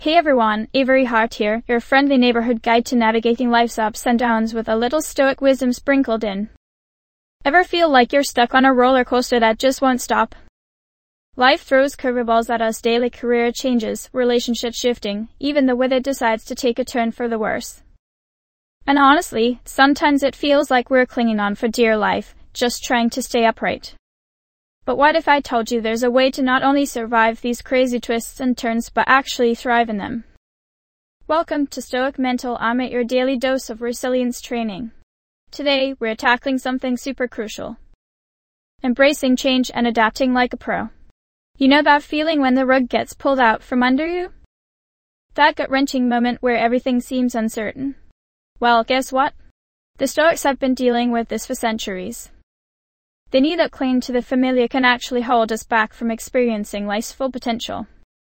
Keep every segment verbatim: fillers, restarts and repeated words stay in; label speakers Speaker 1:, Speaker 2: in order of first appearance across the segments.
Speaker 1: Hey everyone, Avery Hart here, your friendly neighborhood guide to navigating life's ups and downs with a little stoic wisdom sprinkled in. Ever feel like you're stuck on a roller coaster that just won't stop? Life throws curveballs at us daily: career changes, relationship shifting, even the weather decides to take a turn for the worse. And honestly, sometimes it feels like we're clinging on for dear life, just trying to stay upright. But what if I told you there's a way to not only survive these crazy twists and turns but actually thrive in them? Welcome to Stoic Mental. I'm at your daily dose of resilience training. Today, we're tackling something super crucial. Embracing change and adapting like a pro. You know that feeling when the rug gets pulled out from under you? That gut-wrenching moment where everything seems uncertain? Well, guess what? The Stoics have been dealing with this for centuries. They knew that clinging to the familiar can actually hold us back from experiencing life's full potential.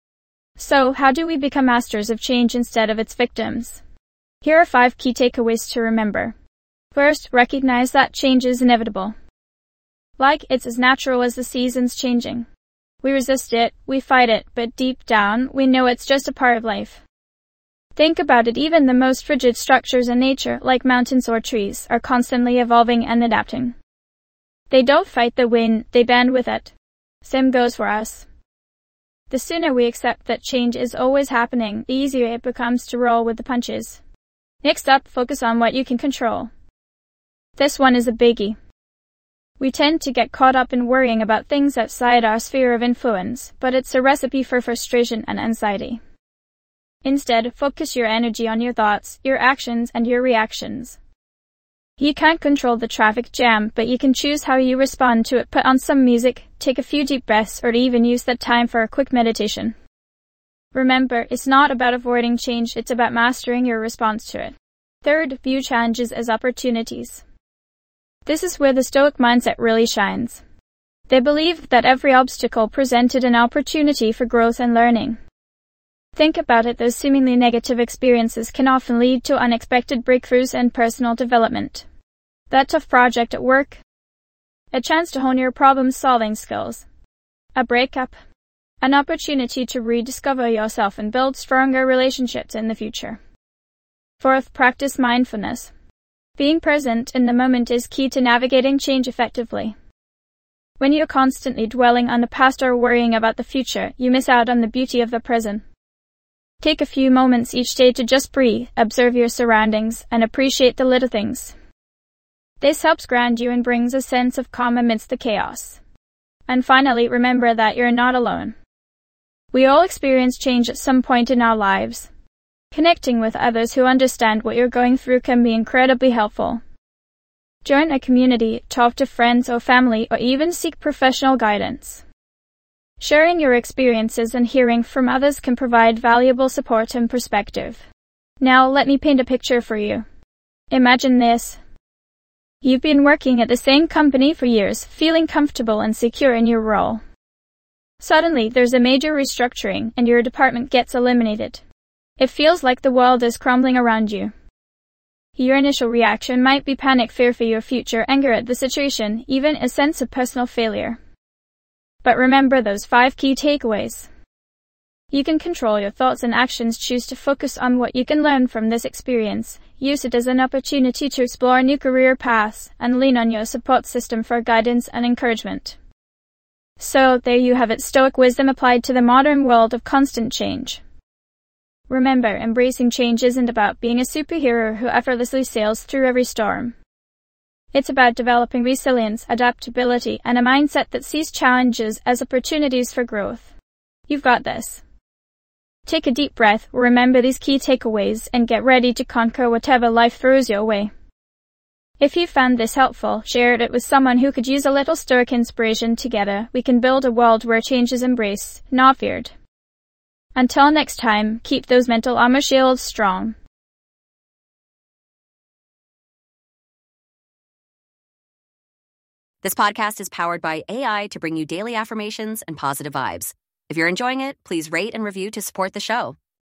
Speaker 1: So, how do we become masters of change instead of its victims? Here are five key takeaways to remember. First, recognize that change is inevitable. Like it's as natural as the seasons changing. We resist it, we fight it, but deep down, we know it's just a part of life. Think about it, even the most rigid structures in nature, like mountains or trees, are constantly evolving and adapting. They don't fight the wind, they bend with it. Same goes for us. The sooner we accept that change is always happening, the easier it becomes to roll with the punches. Next up, focus on what you can control. This one is a biggie. We tend to get caught up in worrying about things outside our sphere of influence, but it's a recipe for frustration and anxiety. Instead, focus your energy on your thoughts, your actions, and your reactions. You can't control the traffic jam, but you can choose how you respond to it. Put on some music, take a few deep breaths, or even use that time for a quick meditation. Remember, it's not about avoiding change, it's about mastering your response to it. Third, view challenges as opportunities. This is where the Stoic mindset really shines. They believe that every obstacle presented an opportunity for growth and learning. Think about it, those seemingly negative experiences can often lead to unexpected breakthroughs and personal development. That tough project at work? A chance to hone your problem-solving skills. A breakup? An opportunity to rediscover yourself and build stronger relationships in the future. Fourth, practice mindfulness. Being present in the moment is key to navigating change effectively. When you're constantly dwelling on the past or worrying about the future, you miss out on the beauty of the present. Take a few moments each day to just breathe, observe your surroundings, and appreciate the little things. This helps ground you and brings a sense of calm amidst the chaos. And finally, remember that you're not alone. We all experience change at some point in our lives. Connecting with others who understand what you're going through can be incredibly helpful. Join a community, talk to friends or family, or even seek professional guidance. Sharing your experiences and hearing from others can provide valuable support and perspective. Now, let me paint a picture for you. Imagine this. You've been working at the same company for years, feeling comfortable and secure in your role. Suddenly, there's a major restructuring, and your department gets eliminated. It feels like the world is crumbling around you. Your initial reaction might be panic, fear for your future, anger at the situation, even a sense of personal failure. But remember those five key takeaways. You can control your thoughts and actions, choose to focus on what you can learn from this experience, use it as an opportunity to explore new career paths, and lean on your support system for guidance and encouragement. So, there you have it, Stoic wisdom applied to the modern world of constant change. Remember, embracing change isn't about being a superhero who effortlessly sails through every storm. It's about developing resilience, adaptability, and a mindset that sees challenges as opportunities for growth. You've got this. Take a deep breath, remember these key takeaways, and get ready to conquer whatever life throws your way. If you found this helpful, share it with someone who could use a little Stoic inspiration. Together, we can build a world where change is embraced, not feared. Until next time, keep those mental armor shields strong.
Speaker 2: This podcast is powered by A I to bring you daily affirmations and positive vibes. If you're enjoying it, please rate and review to support the show.